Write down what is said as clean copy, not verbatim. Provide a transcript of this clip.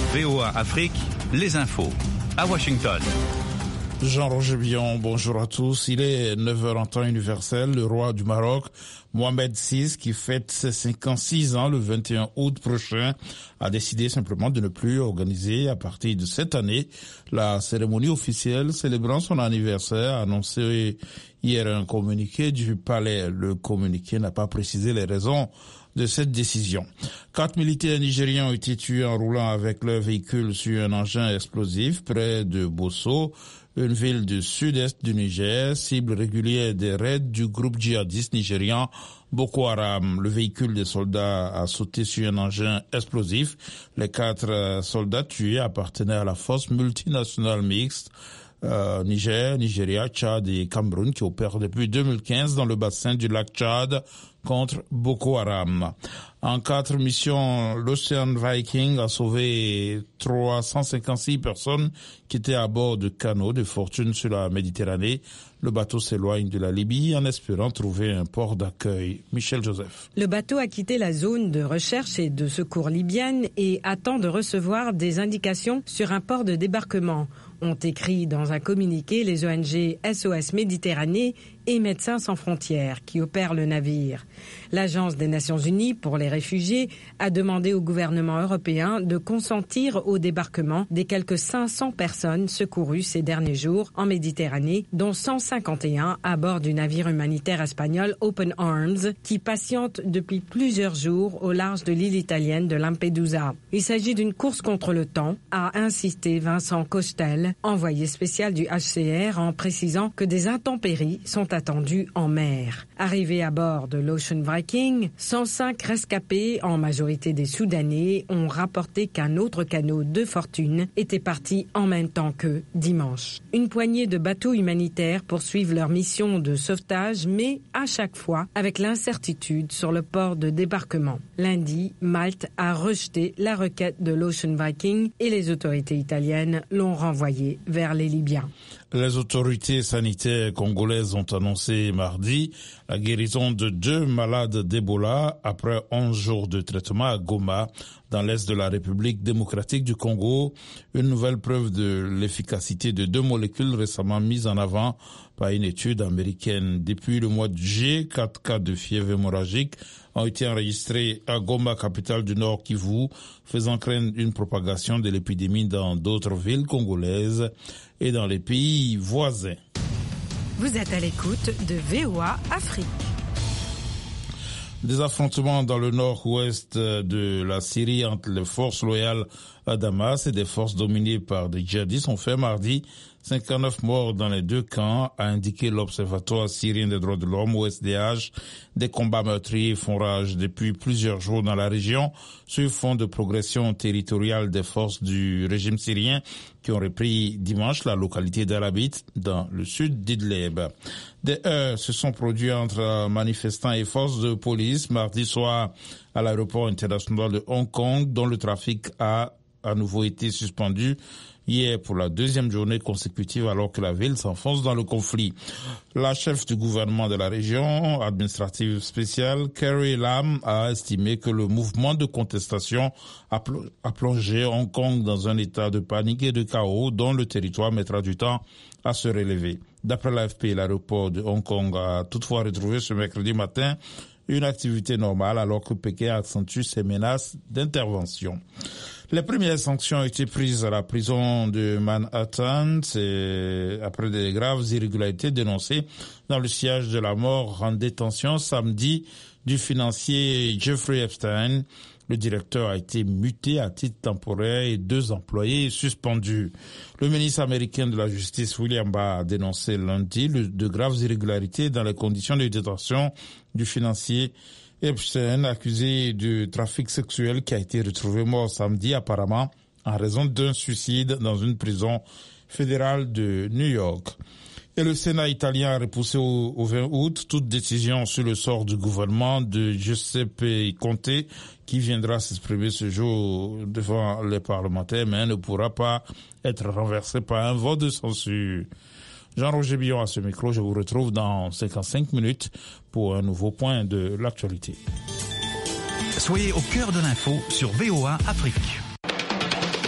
VOA Afrique, les infos. À Washington. Jean-Roger Billon, bonjour à tous. Il est 9h en temps universel. Le roi du Maroc, Mohamed VI, qui fête ses 56 ans le 21 août prochain, a décidé simplement de ne plus organiser à partir de cette année la cérémonie officielle célébrant son anniversaire, a annoncé hier un communiqué du palais. Le communiqué n'a pas précisé les raisons de cette décision. 4 militaires nigériens ont été tués en roulant avec leur véhicule sur un engin explosif près de Bosso, une ville du sud-est du Niger, cible régulière des raids du groupe djihadiste nigérian Boko Haram. Le véhicule des soldats a sauté sur un engin explosif. Les 4 soldats tués appartenaient à la force multinationale mixte Niger, Nigeria, Tchad et Cameroun qui opèrent depuis 2015 dans le bassin du lac Tchad contre Boko Haram. En 4 missions, l'Ocean Viking a sauvé 356 personnes qui étaient à bord de canots de fortune sur la Méditerranée. Le bateau s'éloigne de la Libye en espérant trouver un port d'accueil. Michel Joseph. Le bateau a quitté la zone de recherche et de secours libyenne et attend de recevoir des indications sur un port de débarquement, ont écrit dans un communiqué les ONG SOS Méditerranée et Médecins sans frontières qui opèrent le navire. L'Agence des Nations Unies pour les réfugiés a demandé au gouvernement européen de consentir au débarquement des quelques 500 personnes secourues ces derniers jours en Méditerranée, dont 151 à bord du navire humanitaire espagnol Open Arms qui patiente depuis plusieurs jours au large de l'île italienne de Lampedusa. Il s'agit d'une course contre le temps, a insisté Vincent Costel, envoyé spécial du HCR, en précisant que des intempéries sont attendues en mer. Arrivés à bord de l'Ocean Viking, 105 rescapés, en majorité des Soudanais, ont rapporté qu'un autre canot de fortune était parti en même temps qu'eux dimanche. Une poignée de bateaux humanitaires poursuivent leur mission de sauvetage, mais à chaque fois avec l'incertitude sur le port de débarquement. Lundi, Malte a rejeté la requête de l'Ocean Viking et les autorités italiennes l'ont renvoyé vers les Libyens. Les autorités sanitaires congolaises ont annoncé mardi la guérison de 2 malades d'Ebola après 11 jours de traitement à Goma, dans l'est de la République démocratique du Congo. Une nouvelle preuve de l'efficacité de 2 molécules récemment mises en avant par une étude américaine. Depuis le mois de juillet, 4 cas de fièvre hémorragique ont été enregistrés à Goma, capitale du Nord Kivu, faisant craindre une propagation de l'épidémie dans d'autres villes congolaises et dans les pays voisins. Vous êtes à l'écoute de VOA Afrique. Des affrontements dans le nord-ouest de la Syrie entre les forces loyales à Damas et des forces dominées par des djihadistes ont fait mardi 59 morts dans les 2 camps, a indiqué l'Observatoire syrien des droits de l'homme, OSDH. Des combats meurtriers font rage depuis plusieurs jours dans la région, sur fond de progression territoriale des forces du régime syrien qui ont repris dimanche la localité d'Arabit dans le sud d'Idlib. Des heurts se sont produits entre manifestants et forces de police mardi soir à l'aéroport international de Hong Kong, dont le trafic a à nouveau été suspendu hier pour la 2e journée consécutive alors que la ville s'enfonce dans le conflit. La chef du gouvernement de la région administrative spéciale, Carrie Lam, a estimé que le mouvement de contestation a plongé Hong Kong dans un état de panique et de chaos dont le territoire mettra du temps à se relever. D'après l'AFP, l'aéroport de Hong Kong a toutefois retrouvé ce mercredi matin une activité normale alors que Pékin accentue ses menaces d'intervention. Les premières sanctions ont été prises à la prison de Manhattan, c'est après des graves irrégularités dénoncées dans le siège de la mort en détention samedi du financier Jeffrey Epstein. Le directeur a été muté à titre temporaire et 2 employés suspendus. Le ministre américain de la Justice, William Barr, a dénoncé lundi de graves irrégularités dans les conditions de détention du financier Epstein, accusé de trafic sexuel, qui a été retrouvé mort samedi apparemment en raison d'un suicide dans une prison fédérale de New York. Et le Sénat italien a repoussé au 20 août toute décision sur le sort du gouvernement de Giuseppe Conte, qui viendra s'exprimer ce jour devant les parlementaires, mais ne pourra pas être renversé par un vote de censure. Jean-Roger Billon à ce micro, je vous retrouve dans 55 minutes pour un nouveau point de l'actualité. Soyez au cœur de l'info sur VOA Afrique.